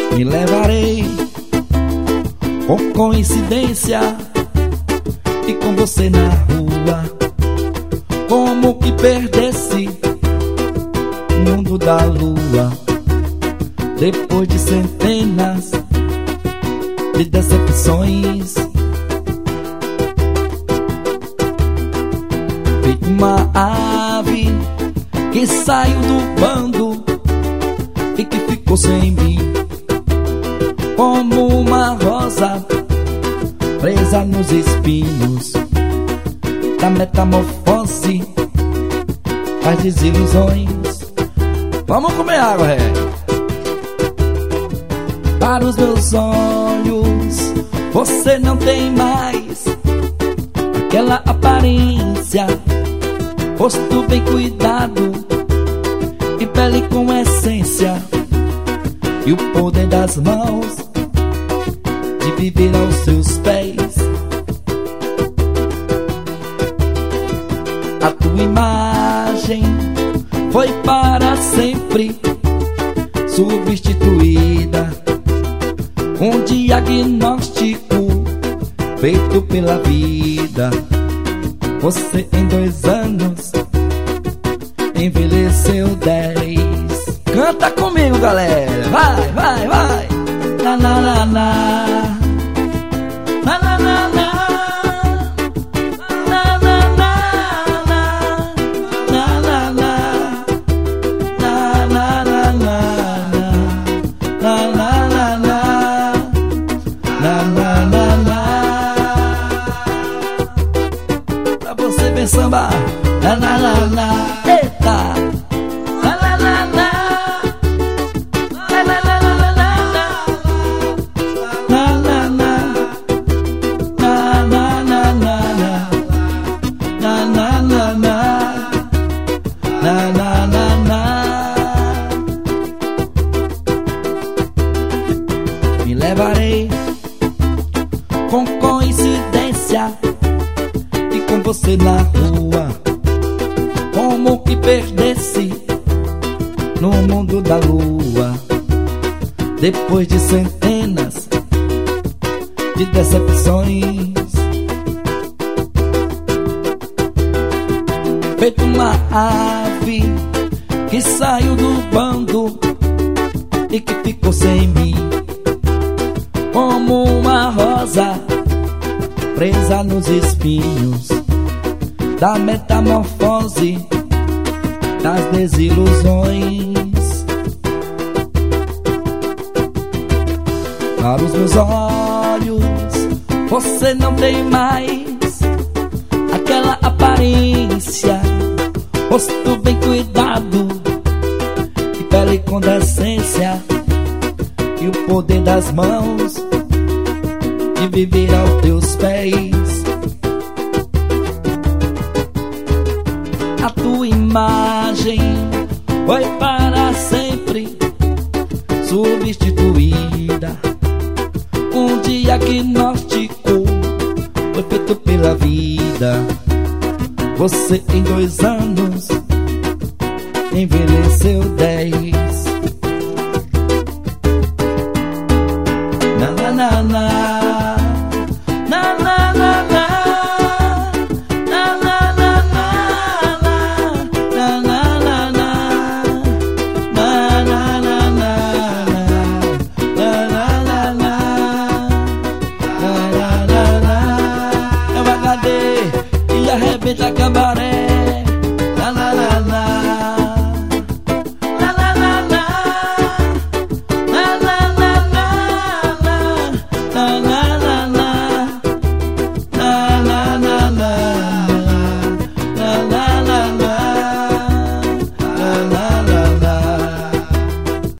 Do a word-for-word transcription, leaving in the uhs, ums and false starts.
Me levarei com coincidência e com você na rua, como que perdesse o mundo da lua. Depois de centenas de decepções, feito uma ave que saiu do bando e que ficou sem mim, como uma rosa presa nos espinhos da metamorfose, das desilusões. Vamos comer água, é. Para os meus olhos você não tem mais aquela aparência, rosto bem cuidado e pele com essência, e o poder das mãos de viver aos seus pés. A tua imagem foi para sempre substituída, um diagnóstico feito pela vida. Você em dois anos envelheceu dez. Canta comigo, galera. Vai, vai, vai. Na, na, na, na. Na, na, na, na. Na, na, na, na. Na, na, na. Na, na, na, na. Na, na, na, na. Na, na, na, na. Pra você ver samba. Na, na, na, na. Eita. Na, na, na, na. Me levarei com coincidência e com você na rua, como que perdesse no mundo da lua. Depois de centenas de decepções, feito uma ave que saiu do bando e que ficou sem mim, como uma rosa presa nos espinhos da metamorfose, das desilusões. Para os meus olhos você não tem mais aquela aparência, rosto bem cuidado e pele com decência, e o poder das mãos de viver aos teus pés. A tua imagem foi para sempre substituída, um diagnóstico foi feito pela vida. Você em dois anos envelheceu dez. Na, na, na, na. Na, na, na, na. Na, na, na, na. Na, na, na, na. Na, na, na, na. Na, na, na, na. Na, na, na, na. É o H D e arrebenta cabaré.